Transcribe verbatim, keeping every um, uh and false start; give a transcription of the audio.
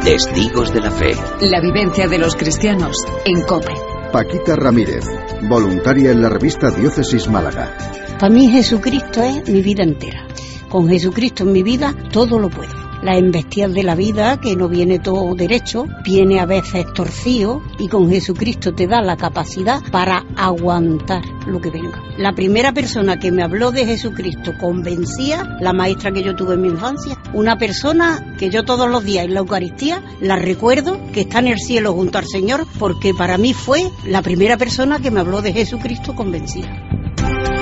Testigos de la Fe. La vivencia de los cristianos en COPE. Paquita Ramírez, voluntaria en la revista Diócesis Málaga. Para mí Jesucristo es mi vida entera. Con Jesucristo en mi vida todo lo puedo. Las embestidas de la vida, que no viene todo derecho, viene a veces torcido, y con Jesucristo te da la capacidad para aguantar lo que venga. La primera persona que me habló de Jesucristo convencía, la maestra que yo tuve en mi infancia, una persona que yo todos los días en la Eucaristía la recuerdo, que está en el cielo junto al Señor, porque para mí fue la primera persona que me habló de Jesucristo convencida.